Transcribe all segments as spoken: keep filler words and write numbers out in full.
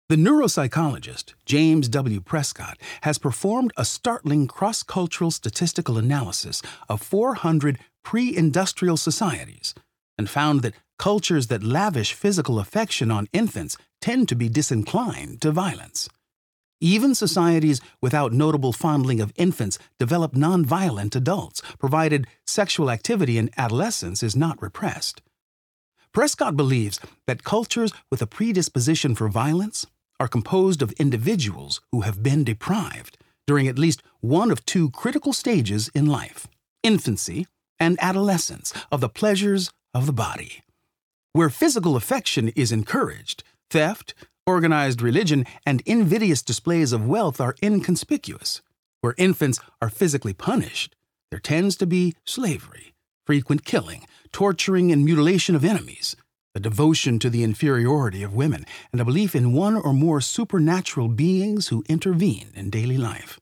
The neuropsychologist James W. Prescott has performed a startling cross-cultural statistical analysis of four hundred pre-industrial societies and found that cultures that lavish physical affection on infants tend to be disinclined to violence. Even societies without notable fondling of infants develop nonviolent adults, provided sexual activity in adolescence is not repressed. Prescott believes that cultures with a predisposition for violence are composed of individuals who have been deprived during at least one of two critical stages in life, infancy and adolescence, of the pleasures of the body. Where physical affection is encouraged, theft, organized religion, and invidious displays of wealth are inconspicuous. Where infants are physically punished, there tends to be slavery, frequent killing, torturing and mutilation of enemies, a devotion to the inferiority of women, and a belief in one or more supernatural beings who intervene in daily life.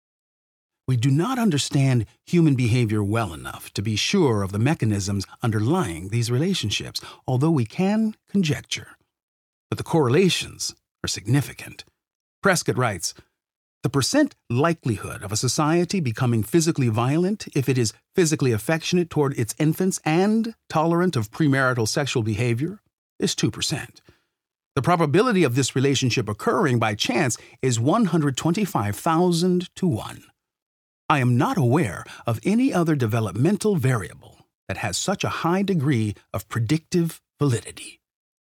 We do not understand human behavior well enough to be sure of the mechanisms underlying these relationships, although we can conjecture. But the correlations are significant. Prescott writes, "The percent likelihood of a society becoming physically violent if it is physically affectionate toward its infants and tolerant of premarital sexual behavior is two percent. The probability of this relationship occurring by chance is one hundred twenty-five thousand to one. I am not aware of any other developmental variable that has such a high degree of predictive validity."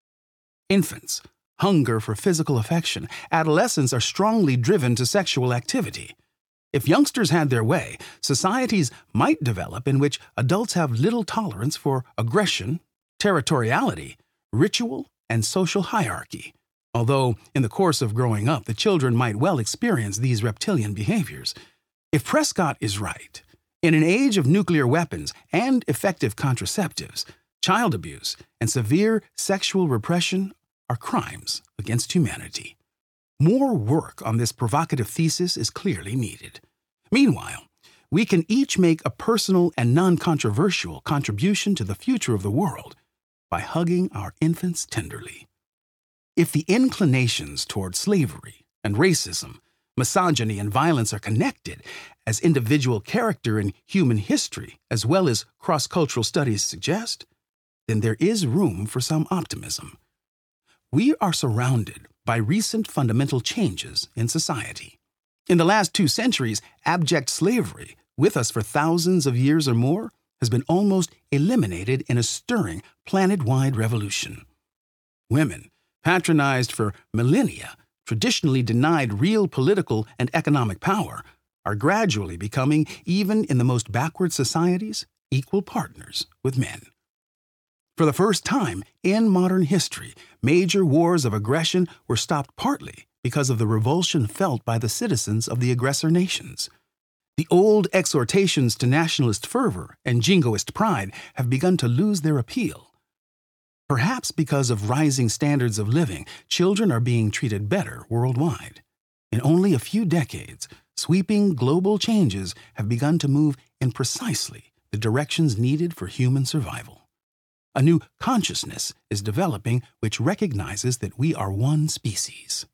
Infants hunger for physical affection. Adolescents are strongly driven to sexual activity. If youngsters had their way, societies might develop in which adults have little tolerance for aggression, territoriality, ritual, and social hierarchy, although in the course of growing up, the children might well experience these reptilian behaviors. If Prescott is right, in an age of nuclear weapons and effective contraceptives, child abuse and severe sexual repression are crimes against humanity. More work on this provocative thesis is clearly needed. Meanwhile, we can each make a personal and non-controversial contribution to the future of the world by hugging our infants tenderly. If the inclinations toward slavery and racism, misogyny and violence are connected, as individual character in human history as well as cross-cultural studies suggest, then there is room for some optimism. We are surrounded by recent fundamental changes in society. In the last two centuries, abject slavery, with us for thousands of years or more, has been almost eliminated in a stirring planet-wide revolution. Women, patronized for millennia, traditionally denied real political and economic power, are gradually becoming, even in the most backward societies, equal partners with men. For the first time in modern history, major wars of aggression were stopped partly because of the revulsion felt by the citizens of the aggressor nations. The old exhortations to nationalist fervor and jingoist pride have begun to lose their appeal. Perhaps because of rising standards of living, children are being treated better worldwide. In only a few decades, sweeping global changes have begun to move in precisely the directions needed for human survival. A new consciousness is developing which recognizes that we are one species.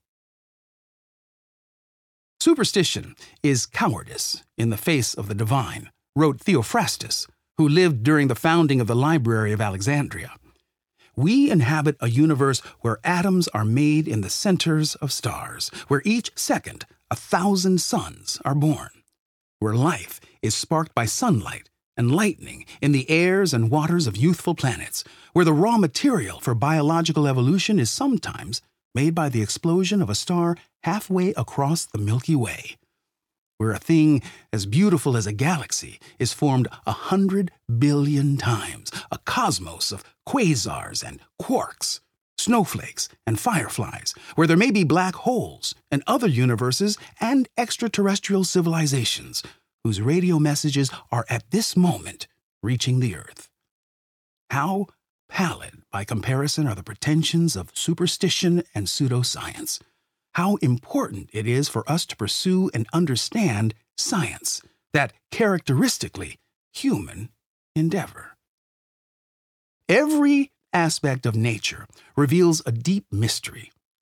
Superstition is cowardice in the face of the divine, wrote Theophrastus, who lived during the founding of the Library of Alexandria. We inhabit a universe where atoms are made in the centers of stars, where each second a thousand suns are born, where life is sparked by sunlight and lightning in the airs and waters of youthful planets, where the raw material for biological evolution is sometimes made by the explosion of a star halfway across the Milky Way, where a thing as beautiful as a galaxy is formed a hundred billion times, a cosmos of quasars and quarks, snowflakes and fireflies, where there may be black holes and other universes and extraterrestrial civilizations whose radio messages are at this moment reaching the Earth. How pallid by comparison are the pretensions of superstition and pseudoscience. How important it is for us to pursue and understand science, that characteristically human endeavor. Every aspect of nature reveals a deep mystery,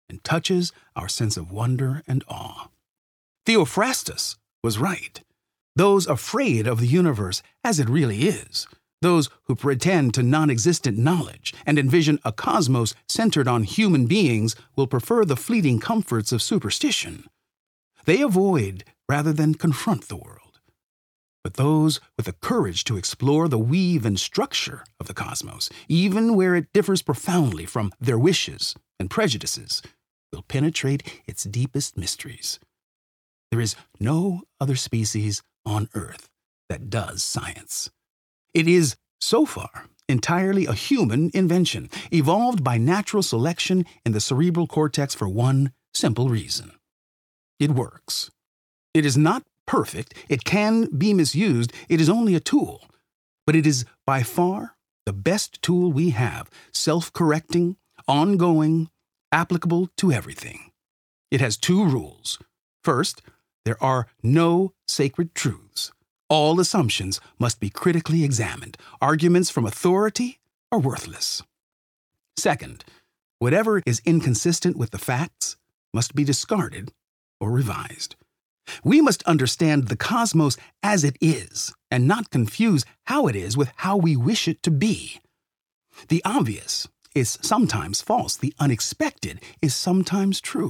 and touches our sense of wonder and awe. Theophrastus was right. Those afraid of the universe as it really is, those who pretend to non-existent knowledge and envision a cosmos centered on human beings, will prefer the fleeting comforts of superstition. They avoid rather than confront the world. But those with the courage to explore the weave and structure of the cosmos, even where it differs profoundly from their wishes and prejudices, will penetrate its deepest mysteries. There is no other species on Earth that does science. It is, so far, entirely a human invention, evolved by natural selection in the cerebral cortex for one simple reason. It works. It is not perfect. It can be misused. It is only a tool. But it is by far the best tool we have, self-correcting, ongoing, applicable to everything. It has two rules. First, there are no sacred truths. All assumptions must be critically examined. Arguments from authority are worthless. Second, whatever is inconsistent with the facts must be discarded or revised. We must understand the cosmos as it is and not confuse how it is with how we wish it to be. The obvious is sometimes false. The unexpected is sometimes true.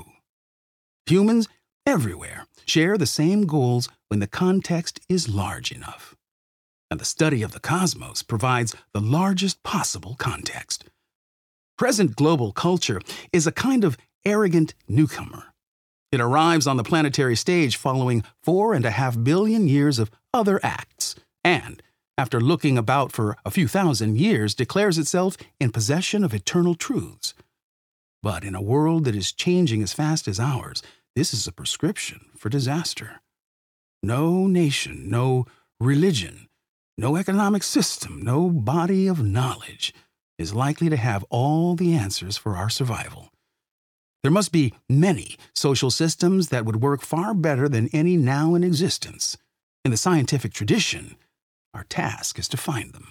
Humans everywhere share the same goals when the context is large enough. And the study of the cosmos provides the largest possible context. Present global culture is a kind of arrogant newcomer. It arrives on the planetary stage following four and a half billion years of other acts, and, after looking about for a few thousand years, declares itself in possession of eternal truths. But in a world that is changing as fast as ours, this is a prescription for disaster. No nation, no religion, no economic system, no body of knowledge is likely to have all the answers for our survival. There must be many social systems that would work far better than any now in existence. In the scientific tradition, our task is to find them.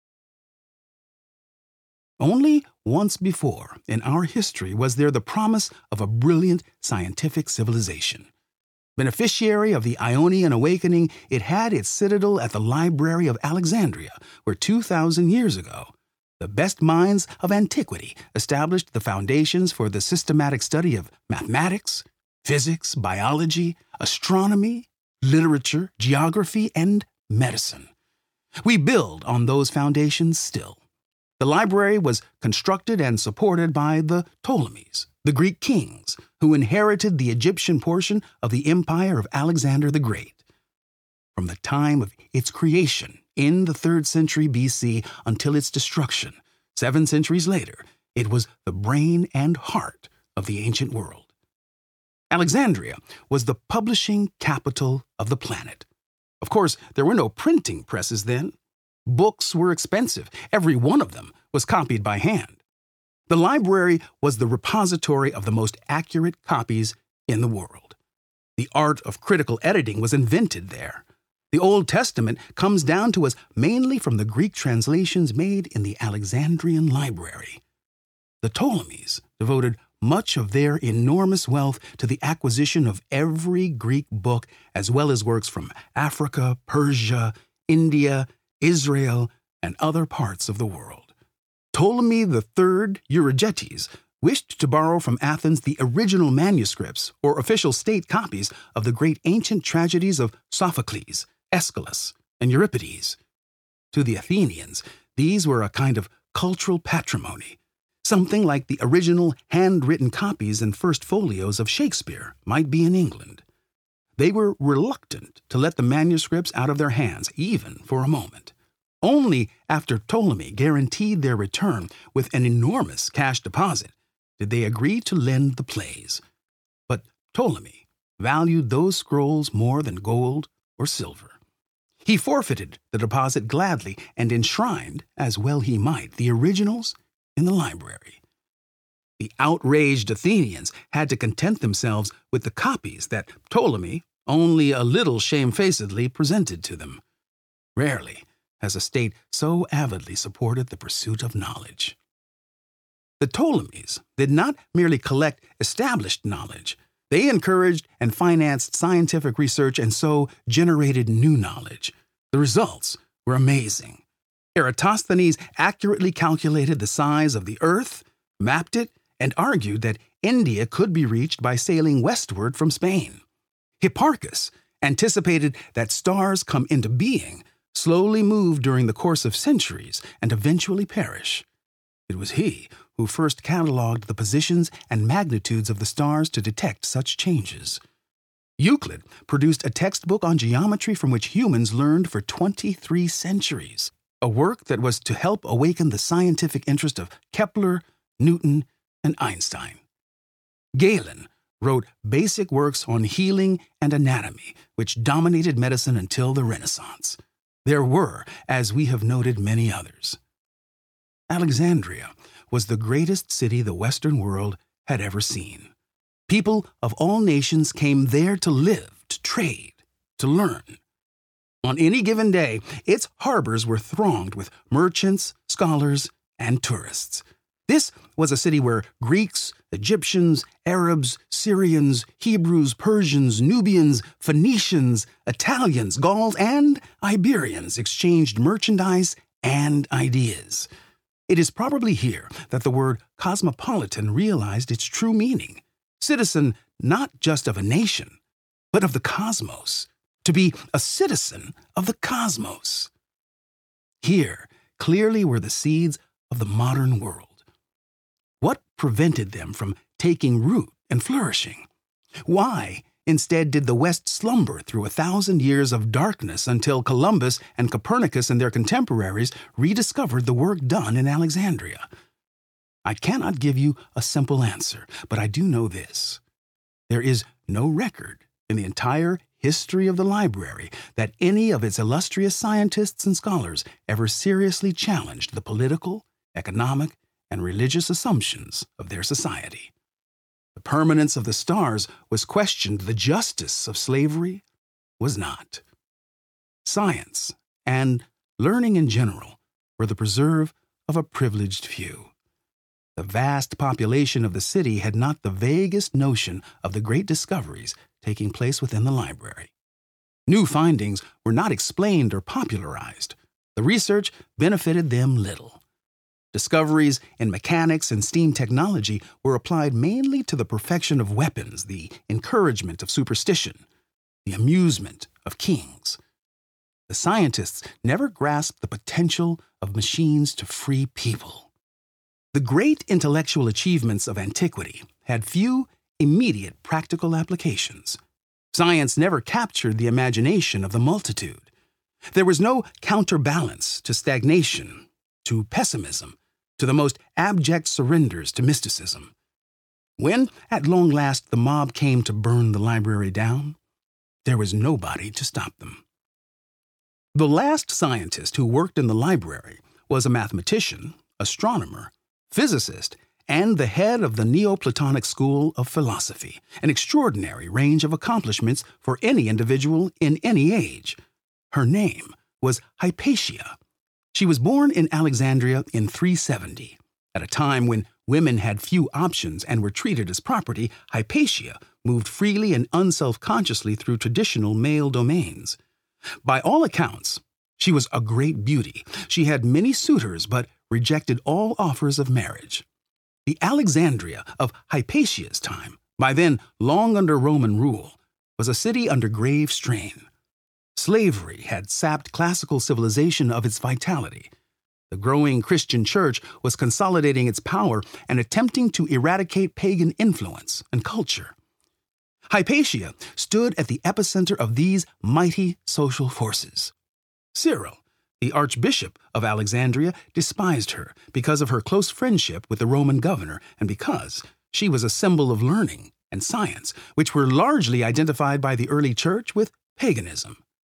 Only once before in our history was there the promise of a brilliant scientific civilization. Beneficiary of the Ionian awakening, it had its citadel at the Library of Alexandria, where two thousand years ago, the best minds of antiquity established the foundations for the systematic study of mathematics, physics, biology, astronomy, literature, geography, and medicine. We build on those foundations still. The library was constructed and supported by the Ptolemies, the Greek kings, who inherited the Egyptian portion of the empire of Alexander the Great. From the time of its creation in the third century B C until its destruction, seven centuries later, it was the brain and heart of the ancient world. Alexandria was the publishing capital of the planet. Of course, there were no printing presses then. Books were expensive. Every one of them was copied by hand. The library was the repository of the most accurate copies in the world. The art of critical editing was invented there. The Old Testament comes down to us mainly from the Greek translations made in the Alexandrian library. The Ptolemies devoted much of their enormous wealth to the acquisition of every Greek book, as well as works from Africa, Persia, India, Israel, and other parts of the world. Ptolemy the Third Euergetes wished to borrow from Athens the original manuscripts or official state copies of the great ancient tragedies of Sophocles, Aeschylus, and Euripides. To the Athenians, these were a kind of cultural patrimony, something like the original handwritten copies and first folios of Shakespeare might be in England. They were reluctant to let the manuscripts out of their hands, even for a moment. Only after Ptolemy guaranteed their return with an enormous cash deposit did they agree to lend the plays. But Ptolemy valued those scrolls more than gold or silver. He forfeited the deposit gladly and enshrined, as well he might, the originals in the library. The outraged Athenians had to content themselves with the copies that Ptolemy only a little shamefacedly presented to them. Rarely has a state so avidly supported the pursuit of knowledge. The Ptolemies did not merely collect established knowledge. They encouraged and financed scientific research and so generated new knowledge. The results were amazing. Eratosthenes accurately calculated the size of the Earth, mapped it, and argued that India could be reached by sailing westward from Spain. Hipparchus anticipated that stars come into being, slowly move during the course of centuries, and eventually perish. It was he who first catalogued the positions and magnitudes of the stars to detect such changes. Euclid produced a textbook on geometry from which humans learned for twenty-three centuries, a work that was to help awaken the scientific interest of Kepler, Newton, and Einstein. Galen wrote basic works on healing and anatomy, which dominated medicine until the Renaissance. There were, as we have noted, many others. Alexandria was the greatest city the Western world had ever seen. People of all nations came there to live, to trade, to learn. On any given day, its harbors were thronged with merchants, scholars, and tourists. This was a city where Greeks, Egyptians, Arabs, Syrians, Hebrews, Persians, Nubians, Phoenicians, Italians, Gauls, and Iberians exchanged merchandise and ideas. It is probably here that the word cosmopolitan realized its true meaning. Citizen not just of a nation, but of the cosmos. To be a citizen of the cosmos. Here, clearly were the seeds of the modern world. What prevented them from taking root and flourishing? Why, instead, did the West slumber through a thousand years of darkness until Columbus and Copernicus and their contemporaries rediscovered the work done in Alexandria? I cannot give you a simple answer, but I do know this. There is no record in the entire history of the library that any of its illustrious scientists and scholars ever seriously challenged the political, economic, and religious assumptions of their society. The permanence of the stars was questioned, the justice of slavery was not. Science and learning in general were the preserve of a privileged few. The vast population of the city had not the vaguest notion of the great discoveries taking place within the library. New findings were not explained or popularized. The research benefited them little. Discoveries in mechanics and steam technology were applied mainly to the perfection of weapons, the encouragement of superstition, the amusement of kings. The scientists never grasped the potential of machines to free people. The great intellectual achievements of antiquity had few immediate practical applications. Science never captured the imagination of the multitude. There was no counterbalance to stagnation, to pessimism, to the most abject surrenders to mysticism. When, at long last, the mob came to burn the library down, there was nobody to stop them. The last scientist who worked in the library was a mathematician, astronomer, physicist, and the head of the Neoplatonic school of philosophy, an extraordinary range of accomplishments for any individual in any age. Her name was Hypatia. She was born in Alexandria in three seventy. At a time when women had few options and were treated as property, Hypatia moved freely and unselfconsciously through traditional male domains. By all accounts, she was a great beauty. She had many suitors, but rejected all offers of marriage. The Alexandria of Hypatia's time, by then long under Roman rule, was a city under grave strain. Slavery had sapped classical civilization of its vitality. The growing Christian church was consolidating its power and attempting to eradicate pagan influence and culture. Hypatia stood at the epicenter of these mighty social forces. Cyril, the Archbishop of Alexandria, despised her because of her close friendship with the Roman governor and because she was a symbol of learning and science, which were largely identified by the early church with paganism.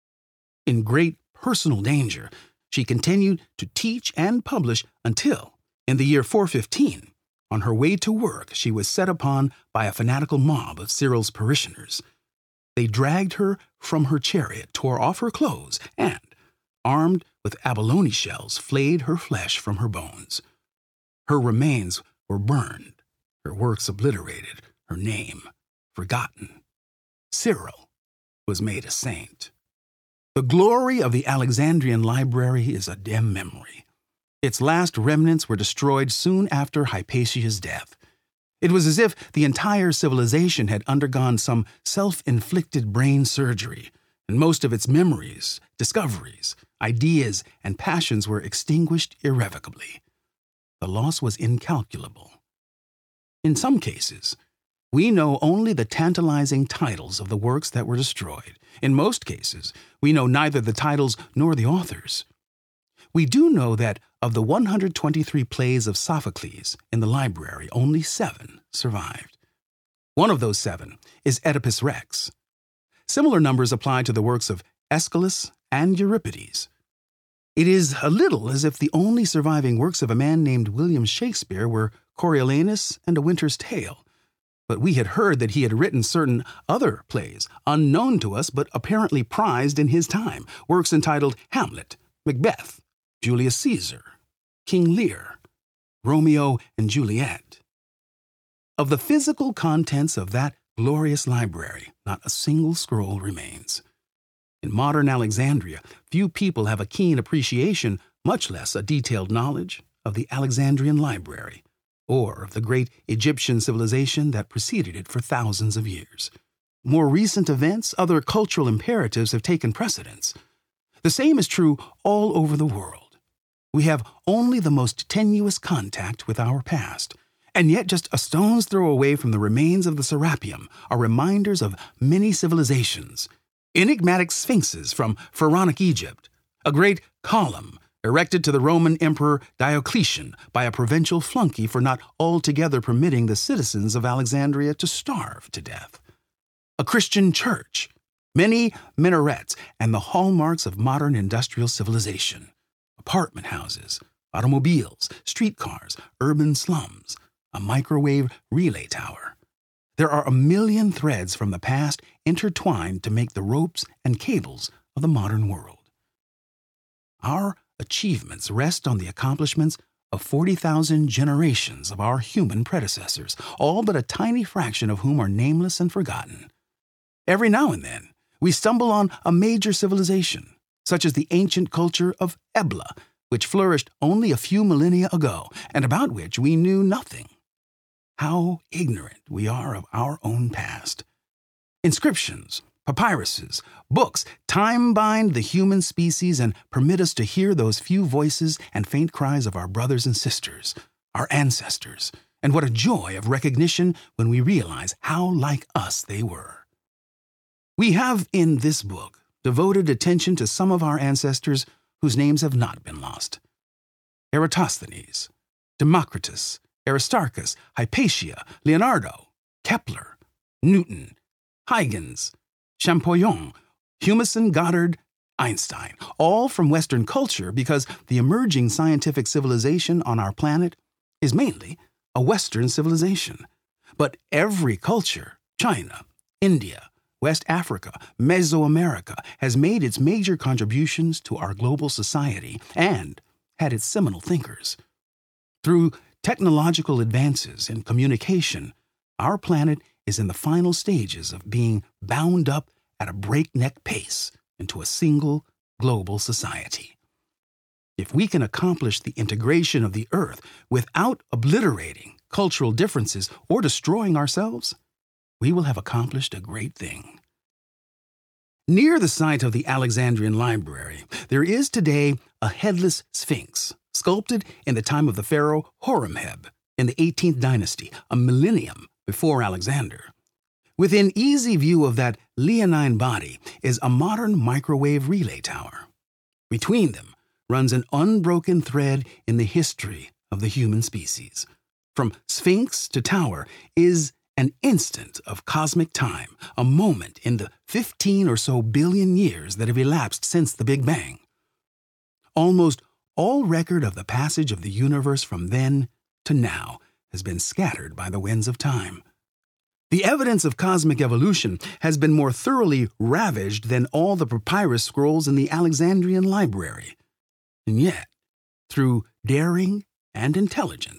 In great personal danger, she continued to teach and publish until, in the year four fifteen, on her way to work, she was set upon by a fanatical mob of Cyril's parishioners. They dragged her from her chariot, tore off her clothes, and, armed with abalone shells, flayed her flesh from her bones. Her remains were burned, her works obliterated, her name forgotten. Cyril was made a saint. The glory of the Alexandrian library is a dim memory. Its last remnants were destroyed soon after Hypatia's death. It was as if the entire civilization had undergone some self-inflicted brain surgery, and most of its memories, discoveries, ideas, and passions were extinguished irrevocably. The loss was incalculable. In some cases, we know only the tantalizing titles of the works that were destroyed. In most cases, we know neither the titles nor the authors. We do know that of the one hundred twenty-three plays of Sophocles in the library, only seven survived. One of those seven is Oedipus Rex. Similar numbers apply to the works of Aeschylus and Euripides. It is a little as if the only surviving works of a man named William Shakespeare were Coriolanus and A Winter's Tale, but we had heard that he had written certain other plays, unknown to us but apparently prized in his time, works entitled Hamlet, Macbeth, Julius Caesar, King Lear, Romeo and Juliet. Of the physical contents of that glorious library, not a single scroll remains. In modern Alexandria, few people have a keen appreciation, much less a detailed knowledge, of the Alexandrian library, or of the great Egyptian civilization that preceded it for thousands of years. More recent events, other cultural imperatives have taken precedence. The same is true all over the world. We have only the most tenuous contact with our past, and yet just a stone's throw away from the remains of the Serapeum are reminders of many civilizations, enigmatic sphinxes from pharaonic Egypt, a great column erected to the Roman Emperor Diocletian by a provincial flunky for not altogether permitting the citizens of Alexandria to starve to death, a Christian church, many minarets, and the hallmarks of modern industrial civilization, apartment houses, automobiles, streetcars, urban slums, a microwave relay tower. There are a million threads from the past intertwined to make the ropes and cables of the modern world. Our achievements rest on the accomplishments of forty thousand generations of our human predecessors, all but a tiny fraction of whom are nameless and forgotten. Every now and then, we stumble on a major civilization, such as the ancient culture of Ebla, which flourished only a few millennia ago, and about which we knew nothing. How ignorant we are of our own past. Inscriptions, papyruses, books time-bind the human species and permit us to hear those few voices and faint cries of our brothers and sisters, our ancestors, and what a joy of recognition when we realize how like us they were. We have in this book devoted attention to some of our ancestors whose names have not been lost. Eratosthenes, Democritus, Aristarchus, Hypatia, Leonardo, Kepler, Newton, Huygens, Champollion, Humason, Goddard, Einstein, all from Western culture because the emerging scientific civilization on our planet is mainly a Western civilization. But every culture, China, India, West Africa, Mesoamerica, has made its major contributions to our global society and had its seminal thinkers. Through technological advances in communication, our planet is in the final stages of being bound up at a breakneck pace into a single global society. If we can accomplish the integration of the Earth without obliterating cultural differences or destroying ourselves, we will have accomplished a great thing. Near the site of the Alexandrian Library, there is today a headless sphinx, sculpted in the time of the pharaoh Horemheb in the eighteenth dynasty, a millennium before Alexander. Within easy view of that leonine body is a modern microwave relay tower. Between them runs an unbroken thread in the history of the human species. From sphinx to tower is an instant of cosmic time, a moment in the fifteen or so billion years that have elapsed since the Big Bang. Almost all record of the passage of the universe from then to now has been scattered by the winds of time. The evidence of cosmic evolution has been more thoroughly ravaged than all the papyrus scrolls in the Alexandrian library. And yet, through daring and intelligence,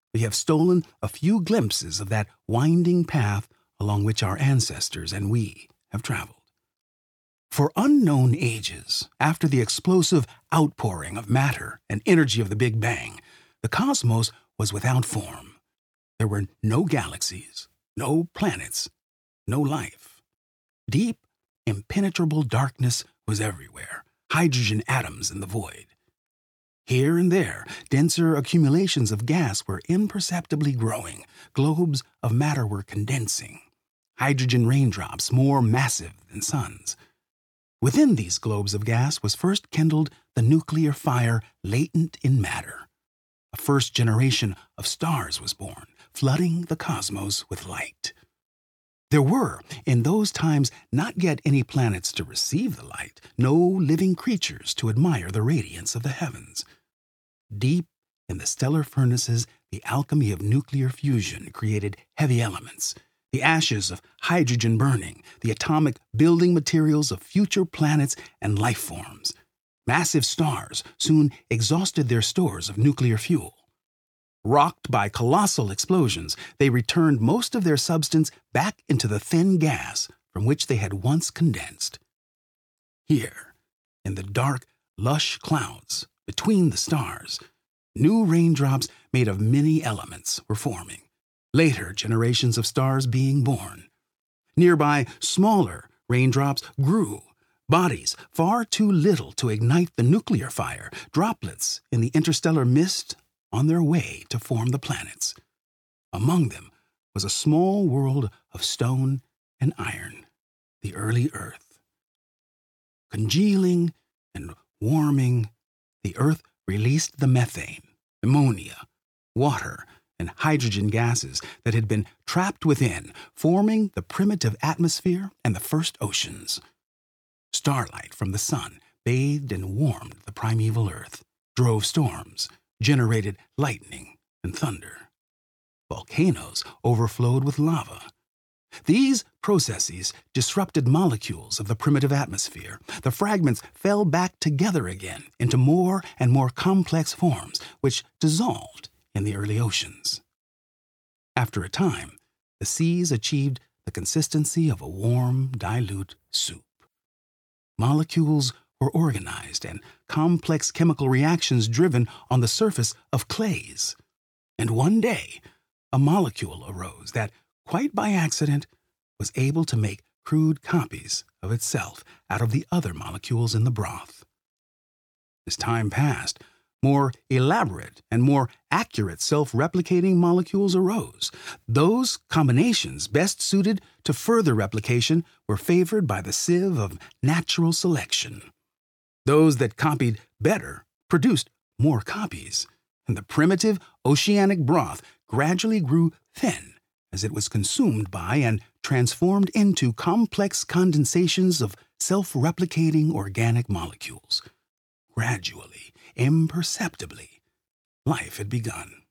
we have stolen a few glimpses of that winding path along which our ancestors and we have traveled. For unknown ages, after the explosive outpouring of matter and energy of the Big Bang, the cosmos was without form. There were no galaxies, no planets, no life. Deep, impenetrable darkness was everywhere, hydrogen atoms in the void. Here and there, denser accumulations of gas were imperceptibly growing, globes of matter were condensing, hydrogen raindrops more massive than suns. Within these globes of gas was first kindled the nuclear fire latent in matter. A first generation of stars was born, flooding the cosmos with light. There were, in those times, not yet any planets to receive the light, no living creatures to admire the radiance of the heavens. Deep in the stellar furnaces, the alchemy of nuclear fusion created heavy elements, the ashes of hydrogen burning, the atomic building materials of future planets and life forms. Massive stars soon exhausted their stores of nuclear fuel. Rocked by colossal explosions, they returned most of their substance back into the thin gas from which they had once condensed. Here, in the dark, lush clouds between the stars, new raindrops made of many elements were forming, later generations of stars being born. Nearby, smaller raindrops grew, bodies far too little to ignite the nuclear fire, droplets in the interstellar mist on their way to form the planets. Among them was a small world of stone and iron, the early Earth. Congealing and warming, the Earth released the methane, ammonia, water, and hydrogen gases that had been trapped within, forming the primitive atmosphere and the first oceans. Starlight from the sun bathed and warmed the primeval Earth, drove storms, generated lightning and thunder. Volcanoes overflowed with lava. These processes disrupted molecules of the primitive atmosphere. The fragments fell back together again into more and more complex forms, which dissolved in the early oceans. After a time, the seas achieved the consistency of a warm, dilute soup. Molecules were organized and complex chemical reactions driven on the surface of clays. And one day, a molecule arose that, quite by accident, was able to make crude copies of itself out of the other molecules in the broth. As time passed, more elaborate and more accurate self-replicating molecules arose. Those combinations best suited to further replication were favored by the sieve of natural selection. Those that copied better produced more copies, and the primitive oceanic broth gradually grew thin as it was consumed by and transformed into complex condensations of self-replicating organic molecules. Gradually, imperceptibly, life had begun.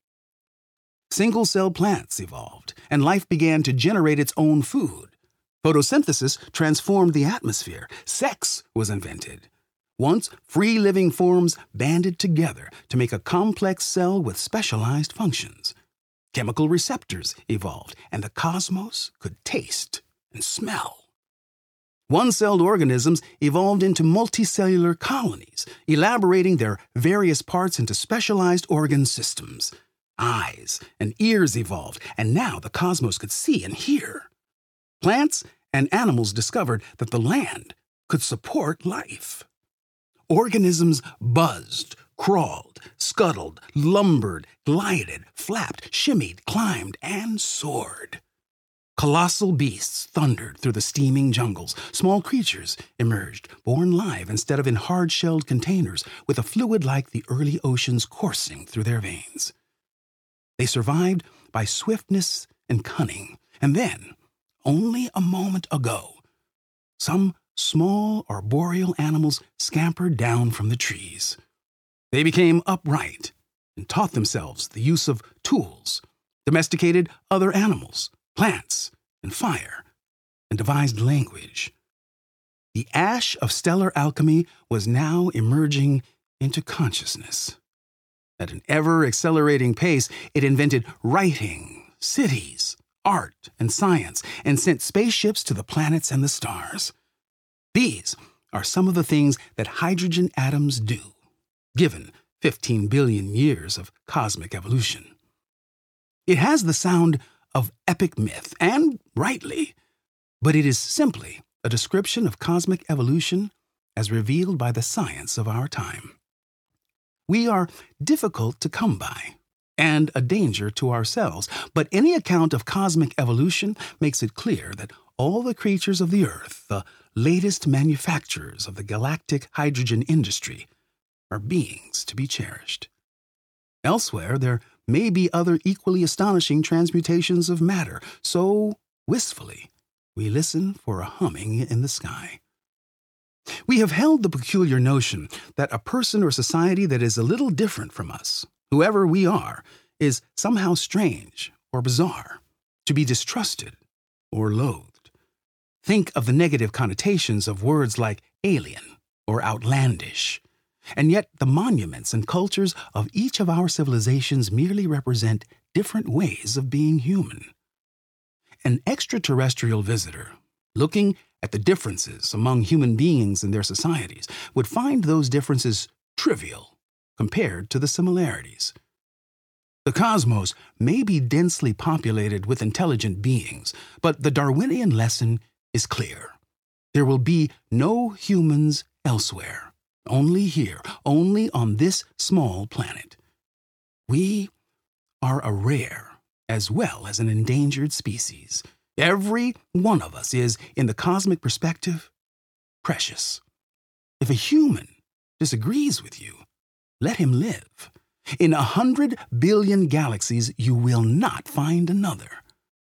Single-cell plants evolved, and life began to generate its own food. Photosynthesis transformed the atmosphere. Sex was invented. Once free-living forms banded together to make a complex cell with specialized functions. Chemical receptors evolved, and the cosmos could taste and smell. One-celled organisms evolved into multicellular colonies, elaborating their various parts into specialized organ systems. Eyes and ears evolved, and now the cosmos could see and hear. Plants and animals discovered that the land could support life. Organisms buzzed, crawled, scuttled, lumbered, glided, flapped, shimmied, climbed, and soared. Colossal beasts thundered through the steaming jungles. Small creatures emerged, born live instead of in hard-shelled containers, with a fluid like the early oceans coursing through their veins. They survived by swiftness and cunning, and then, only a moment ago, some small arboreal animals scampered down from the trees. They became upright and taught themselves the use of tools, domesticated other animals, plants, and fire, and devised language. The ash of stellar alchemy was now emerging into consciousness. At an ever-accelerating pace, it invented writing, cities, art, and science, and sent spaceships to the planets and the stars. These are some of the things that hydrogen atoms do, given fifteen billion years of cosmic evolution. It has the sound of epic myth, and rightly, but it is simply a description of cosmic evolution as revealed by the science of our time. We are difficult to come by, and a danger to ourselves, but any account of cosmic evolution makes it clear that all the creatures of the Earth, the latest manufacturers of the galactic hydrogen industry, are beings to be cherished. Elsewhere, there may be other equally astonishing transmutations of matter, so wistfully we listen for a humming in the sky. We have held the peculiar notion that a person or society that is a little different from us, whoever we are, is somehow strange or bizarre, to be distrusted or loathed. Think of the negative connotations of words like alien or outlandish. And yet the monuments and cultures of each of our civilizations merely represent different ways of being human. An extraterrestrial visitor, looking at the differences among human beings and their societies, would find those differences trivial compared to the similarities. The cosmos may be densely populated with intelligent beings, but the Darwinian lesson is clear. There will be no humans elsewhere, only here, only on this small planet. We are a rare as well as an endangered species. Every one of us is, in the cosmic perspective, precious. If a human disagrees with you, let him live. In a hundred billion galaxies, you will not find another.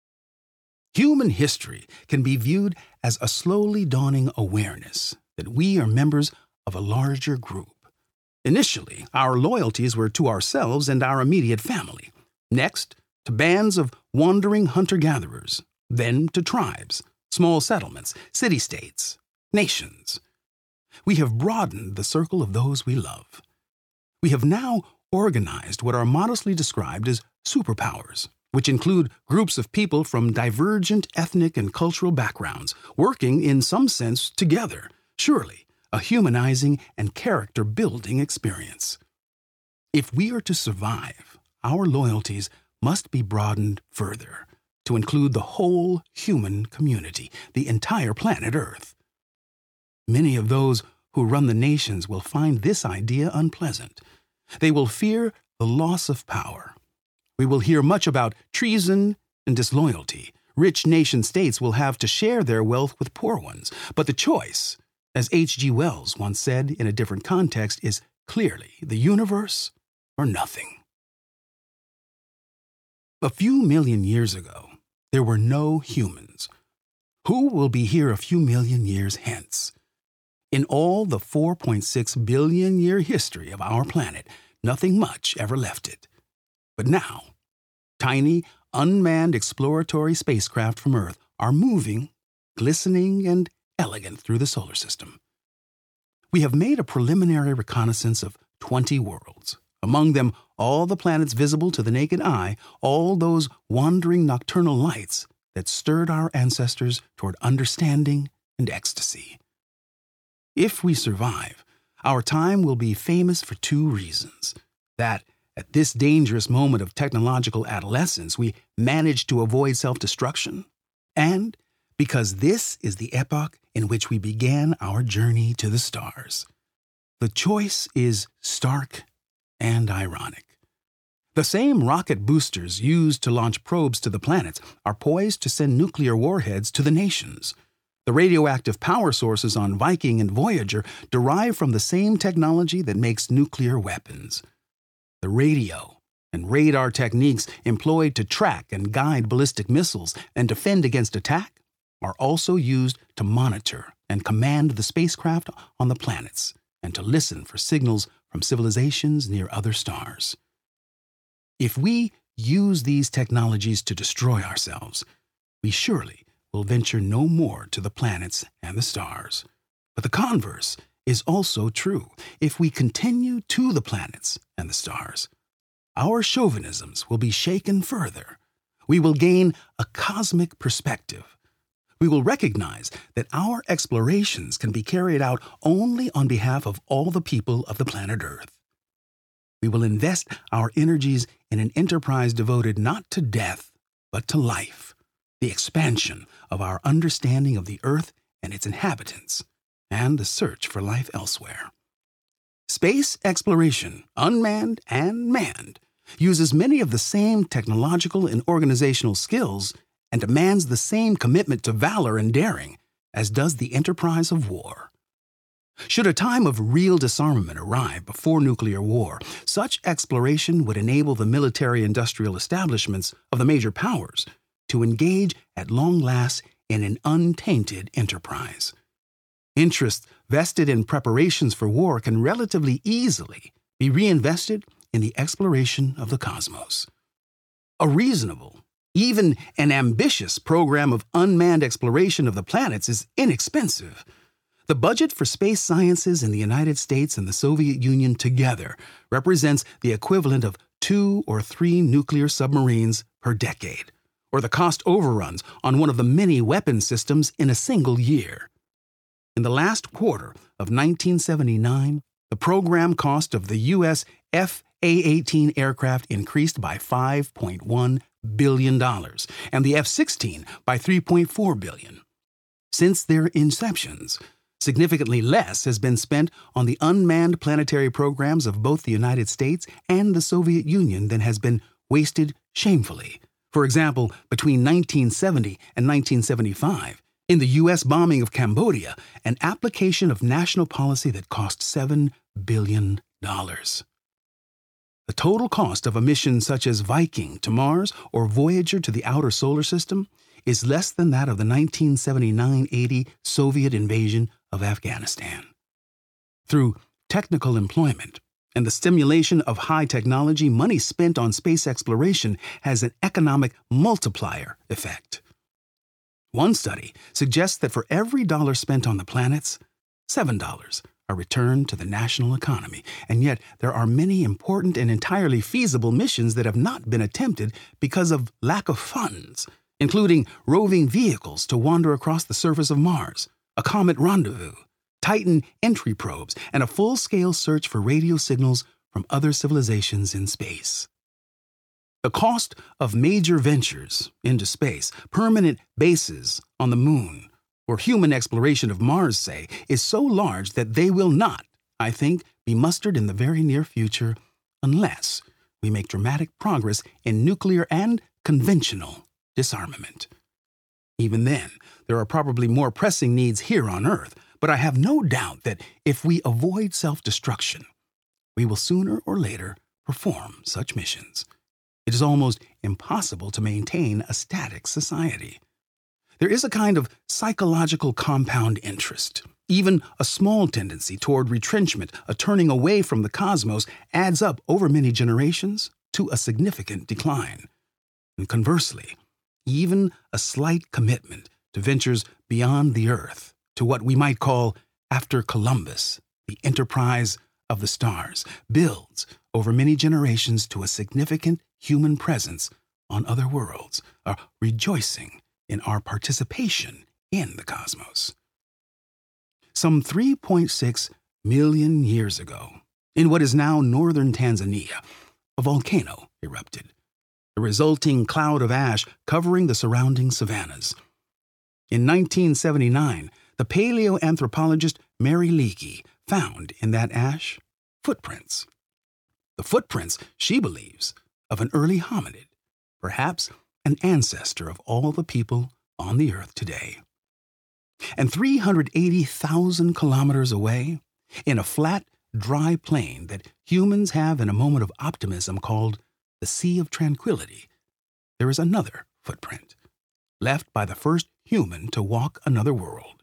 Human history can be viewed as a slowly dawning awareness that we are members of a larger group. Initially, our loyalties were to ourselves and our immediate family. Next, to bands of wandering hunter-gatherers. Then to tribes, small settlements, city-states, nations. We have broadened the circle of those we love. We have now organized what are modestly described as superpowers, which include groups of people from divergent ethnic and cultural backgrounds, working in some sense together, surely a humanizing and character-building experience. If we are to survive, our loyalties must be broadened further, to include the whole human community, the entire planet Earth. Many of those who run the nations will find this idea unpleasant. They will fear the loss of power. We will hear much about treason and disloyalty. Rich nation-states will have to share their wealth with poor ones. But the choice, as H G Wells once said in a different context, is clearly the universe or nothing. A few million years ago, there were no humans. Who will be here a few million years hence? In all the four point six billion year history of our planet, nothing much ever left it. But now, tiny, unmanned exploratory spacecraft from Earth are moving, glistening, and elegant through the solar system. We have made a preliminary reconnaissance of twenty worlds. Among them, all the planets visible to the naked eye, all those wandering nocturnal lights that stirred our ancestors toward understanding and ecstasy. If we survive, our time will be famous for two reasons. That, at this dangerous moment of technological adolescence, we managed to avoid self-destruction, and because this is the epoch in which we began our journey to the stars. The choice is stark and ironic. The same rocket boosters used to launch probes to the planets are poised to send nuclear warheads to the nations. The radioactive power sources on Viking and Voyager derive from the same technology that makes nuclear weapons. The radio and radar techniques employed to track and guide ballistic missiles and defend against attack are also used to monitor and command the spacecraft on the planets and to listen for signals from civilizations near other stars. If we use these technologies to destroy ourselves, we surely will venture no more to the planets and the stars. But the converse is also true. If we continue to the planets and the stars, our chauvinisms will be shaken further. We will gain a cosmic perspective. We will recognize that our explorations can be carried out only on behalf of all the people of the planet Earth. We will invest our energies in an enterprise devoted not to death, but to life, the expansion of our understanding of the Earth and its inhabitants, and the search for life elsewhere. Space exploration, unmanned and manned, uses many of the same technological and organizational skills and demands the same commitment to valor and daring as does the enterprise of war. Should a time of real disarmament arrive before nuclear war, such exploration would enable the military-industrial establishments of the major powers to engage at long last in an untainted enterprise. Interests vested in preparations for war can relatively easily be reinvested in the exploration of the cosmos. A reasonable, even an ambitious program of unmanned exploration of the planets is inexpensive. The budget for space sciences in the United States and the Soviet Union together represents the equivalent of two or three nuclear submarines per decade, or the cost overruns on one of the many weapon systems in a single year. In the last quarter of nineteen seventy-nine, the program cost of the U S F A eighteen aircraft increased by five point one billion dollars and the F sixteen by three point four billion dollars. Since their inceptions, significantly less has been spent on the unmanned planetary programs of both the United States and the Soviet Union than has been wasted shamefully. For example, between nineteen seventy and nineteen seventy-five, in the U S bombing of Cambodia, an application of national policy that cost seven billion dollars. The total cost of a mission such as Viking to Mars or Voyager to the outer solar system is less than that of the nineteen seventy-nine eighty Soviet invasion of Afghanistan. Through technical employment and the stimulation of high technology, money spent on space exploration has an economic multiplier effect. One study suggests that for every dollar spent on the planets, seven dollars are returned to the national economy, and yet there are many important and entirely feasible missions that have not been attempted because of lack of funds, including roving vehicles to wander across the surface of Mars, a comet rendezvous, Titan entry probes, and a full-scale search for radio signals from other civilizations in space. The cost of major ventures into space, permanent bases on the Moon, or human exploration of Mars, say, is so large that they will not, I think, be mustered in the very near future unless we make dramatic progress in nuclear and conventional disarmament. Even then, there are probably more pressing needs here on Earth, but I have no doubt that if we avoid self-destruction, we will sooner or later perform such missions. It is almost impossible to maintain a static society. There is a kind of psychological compound interest. Even a small tendency toward retrenchment, a turning away from the cosmos, adds up over many generations to a significant decline. And conversely, even a slight commitment to ventures beyond the Earth, to what we might call, after Columbus, the enterprise of the stars, builds over many generations to a significant human presence on other worlds, a rejoicing in our participation in the cosmos. Some three point six million years ago, in what is now northern Tanzania, a volcano erupted, the resulting cloud of ash covering the surrounding savannas. In nineteen seventy-nine, the paleoanthropologist Mary Leakey found in that ash footprints. The footprints, she believes, of an early hominid, perhaps an ancestor of all the people on the Earth today. And three hundred eighty thousand kilometers away, in a flat, dry plain that humans have in a moment of optimism called the Sea of Tranquility, there is another footprint, left by the first human to walk another world.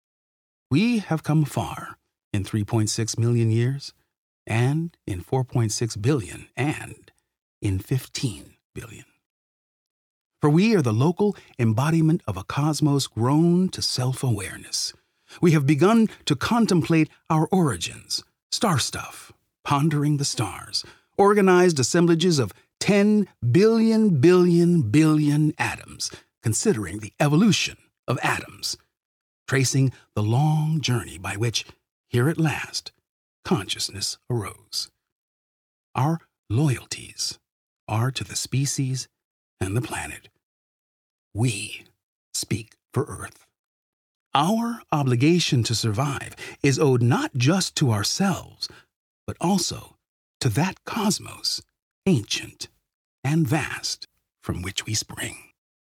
We have come far in three point six million years, and in four point six billion, and in fifteen billion. For we are the local embodiment of a cosmos grown to self-awareness. We have begun to contemplate our origins, star stuff, pondering the stars, organized assemblages of ten billion billion billion atoms, considering the evolution of atoms, tracing the long journey by which, here at last, consciousness arose. Our loyalties are to the species and the planet. We speak for Earth. Our obligation to survive is owed not just to ourselves, but also to that cosmos, ancient and vast, from which we spring.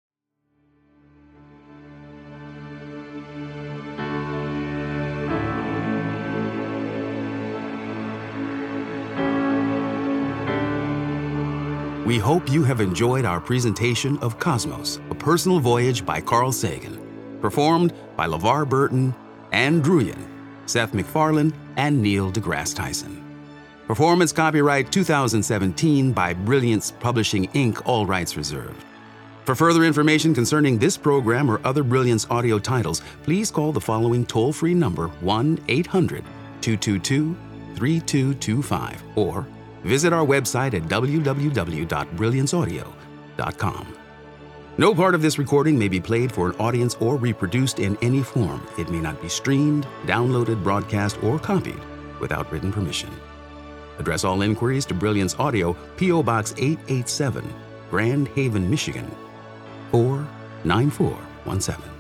We hope you have enjoyed our presentation of Cosmos, A Personal Voyage by Carl Sagan, performed by LeVar Burton, Ann Druyan, Seth MacFarlane, and Neil deGrasse Tyson. Performance copyright two thousand seventeen by Brilliance Publishing, Incorporated, all rights reserved. For further information concerning this program or other Brilliance audio titles, please call the following toll-free number one eight hundred two two two three two two five or visit our website at w w w dot brilliance audio dot com. No part of this recording may be played for an audience or reproduced in any form. It may not be streamed, downloaded, broadcast, or copied without written permission. Address all inquiries to Brilliance Audio, P O Box eight eight seven, Grand Haven, Michigan, four nine four one seven.